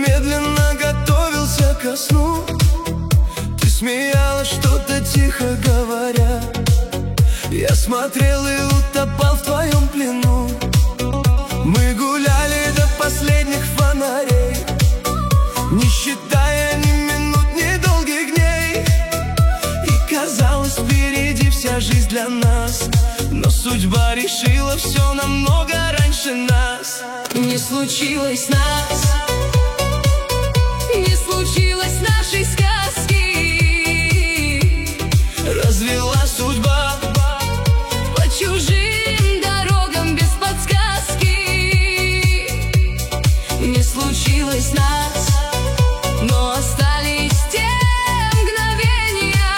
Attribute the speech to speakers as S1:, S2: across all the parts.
S1: медленно готовился ко сну. Ты смеялась, что-то тихо говоря. Я смотрел и утопал в твоем плену. Мы гуляли до последних фонарей, не считая ни минут, ни долгих дней. И казалось, впереди вся жизнь для нас, но судьба решила все намного раньше нас.
S2: Не случилось нас, не случилось нашей сказки.
S1: Развела судьба
S2: по чужим дорогам без подсказки. Не случилось нас, но остались те мгновения,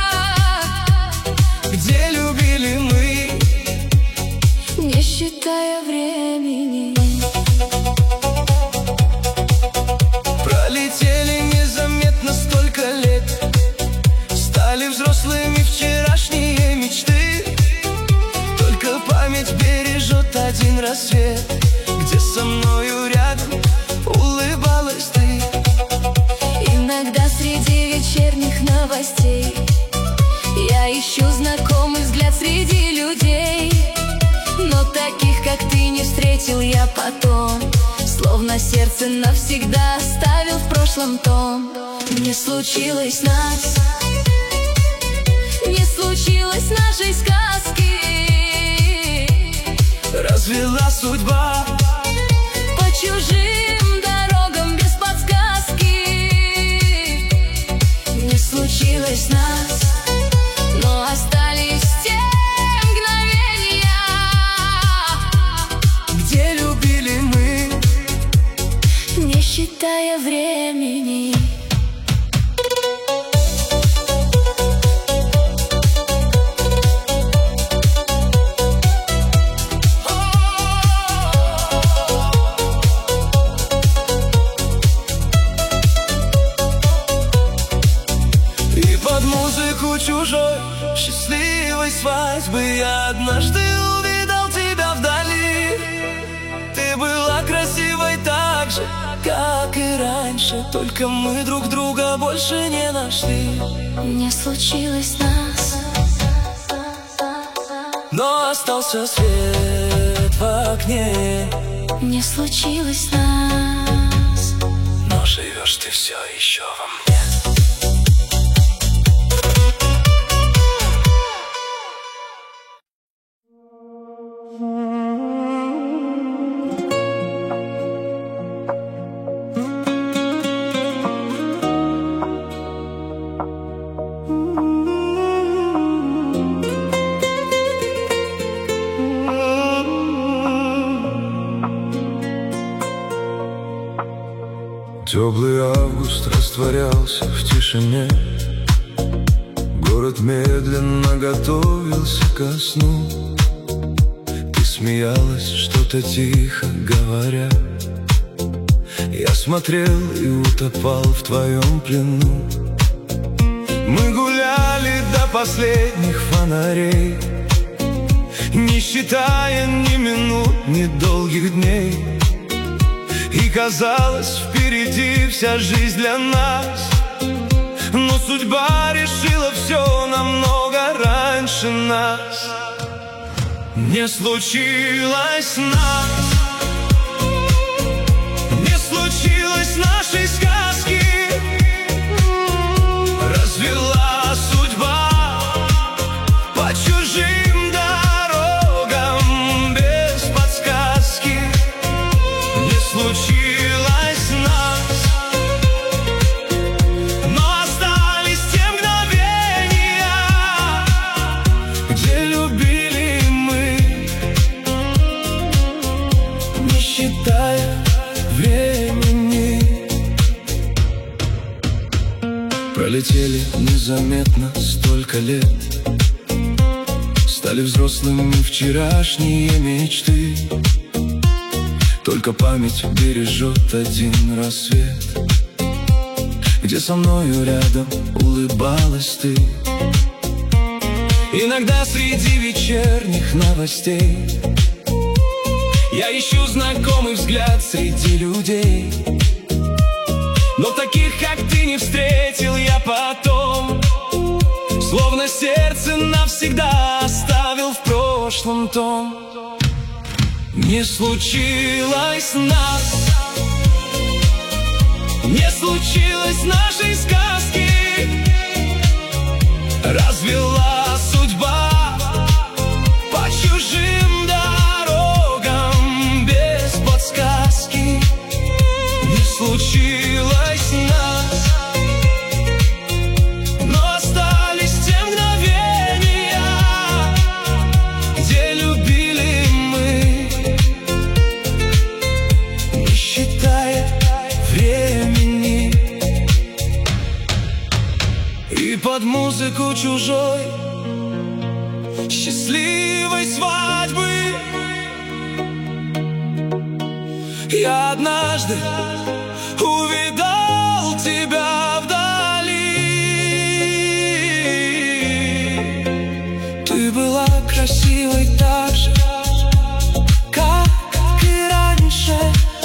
S1: где любили мы,
S2: не считая времени.
S1: Пролетели незаметно столько лет, стали взрослыми вчерашние мечты. Только память бережет один рассвет, где со мною рядом улыбалась ты.
S2: Иногда среди вечерних новостей я ищу знакомый взгляд среди людей, но таких, как ты, не встретил я потом. Словно сердце навсегда оставил в прошлом том. Не случилось нас, не случилось нашей сказки.
S1: Развела судьба
S2: по чужим дорогам без подсказки. Не случилось нас, но остались те мгновения,
S1: где любили мы,
S2: не считая времени.
S1: И под музыку чужой счастливой свадьбы я однажды увидел тебя вдали. Ты была красивой так же, как и раньше, только мы друг друга больше не нашли.
S2: Не случилось нас,
S1: но остался свет в окне.
S2: не случилось нас,
S1: Но живешь ты все еще во мне.
S3: Теплый август растворялся в тишине. Город медленно готовился ко сну. Ты смеялась, что-то тихо говоря. Я смотрел и утопал в твоем плену. Мы гуляли до последних фонарей, не считая ни минут, ни долгих дней. И казалось, впереди вся жизнь для нас, но судьба решила все намного раньше нас. Не случилось нас, не случилось нашей сказки. Развела судьба по чужим дорогам без подсказки. Не случилось нас, но остались те мгновения, где любили мы, не считая времени. Пролетели незаметно столько лет, стали взрослыми вчерашние мечты. Только память бережет один рассвет, где со мною рядом улыбалась ты. Иногда среди вечерних новостей я ищу знакомый взгляд среди людей, Но таких, как ты, не встретил я потом. Словно сердце навсегда оставил в прошлом том. Не случилось нас, не случилось нашей сказки. Развела судьба по чужим дорогам без подсказки. Не случилось нас, но остались те мгновения, где любили мы, не считая времени. И под музыку чужой счастливой свадьбы я однажды увидал тебя вдали. Ты была красивой так же, как и раньше.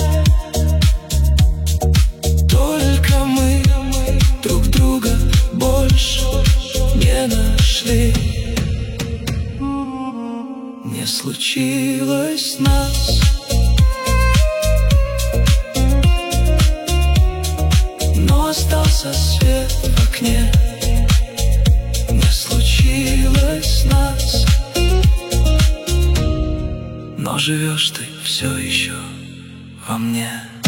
S3: Только мы друг друга больше не нашли. Не случилось нас, но остался свет в окне. Не случилось нас, но живешь ты все еще во мне.